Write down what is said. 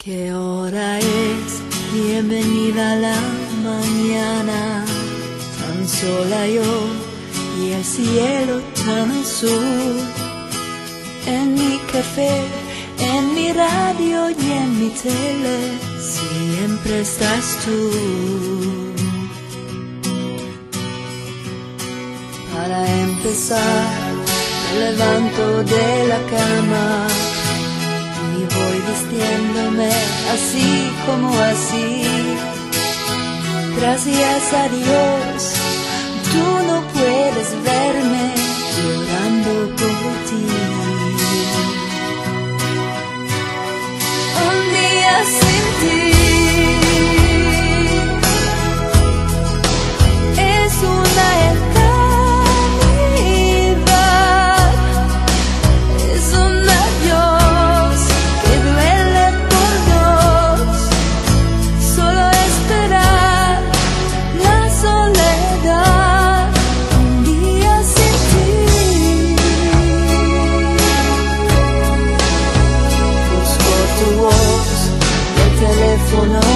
¿Qué hora es? Bienvenida a la mañana, tan sola yo y el cielo tan azul. En mi café, en mi radio y en mi tele, siempre estás tú. Para empezar, me levanto de la cama y voy vistiéndome así como así. Gracias a Dios, tú no puedes verme llorando por ti. Un día sin ti es una eternidad, es un adiós que duele por dos, solo esperar la soledad. Un día sin ti. Busco tu voz, el teléfono